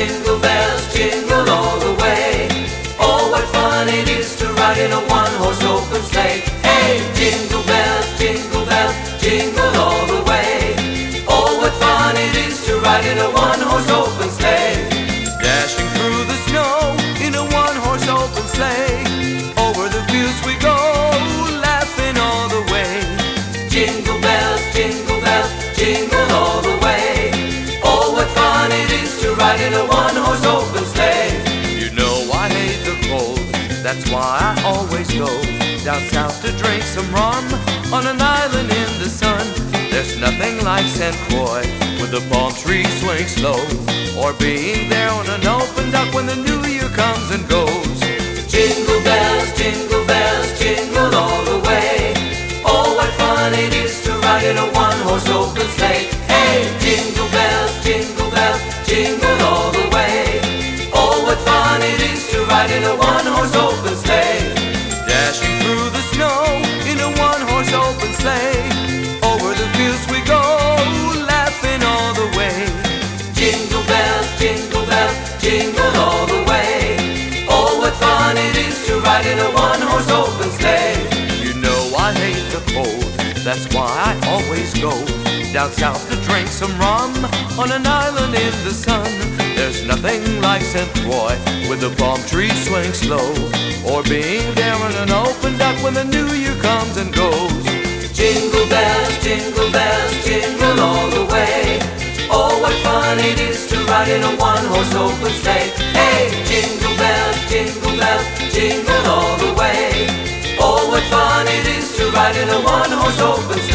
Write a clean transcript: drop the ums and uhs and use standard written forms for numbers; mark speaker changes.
Speaker 1: jingle all the way. Oh, what fun it is to ride in a one-horse open sleigh. Hey, jingle bells, jingle all the way. Oh, what fun it is to ride in a one-horse open sleigh.
Speaker 2: Dashing through the snow in a one-horse open sleigh. Over the fields we go, laughing all the way.
Speaker 1: Jingle bells, jingle all the way. Oh, what fun it is to ride in a one-horse open sleigh.
Speaker 2: You know I hate the cold, that's why I always go down south to drink some rum on an island in the sun. There's nothing like St. Croix when the palm trees swing slow, or being there on an open dock when the new year comes and goes.
Speaker 1: Jingle bells, jingle all the way. Oh, what fun it is to ride in a one-horse open sleigh. Hey, jingle bells, jingle all the way. Oh, what fun it is to ride in a one-horse open sleigh.
Speaker 2: Dashing through the snow in a one-horse open sleigh. Over the fields we go, laughing all the way.
Speaker 1: Jingle bells, jingle all the way. Oh, what fun it is to ride in a one-horse open sleigh.
Speaker 2: You know I hate the cold, that's why I always go down south to drink some rum on an island in the sun. There's nothing like St. Croix where the palm trees swing slow, or being there on an open dock when the new year comes and goes.
Speaker 1: Jingle bells, jingle all the way. Oh, what fun it is to ride in a one-horse open sleigh. Hey, jingle bells, jingle all the way. Oh, what fun it is to ride in a one-horse open sleigh.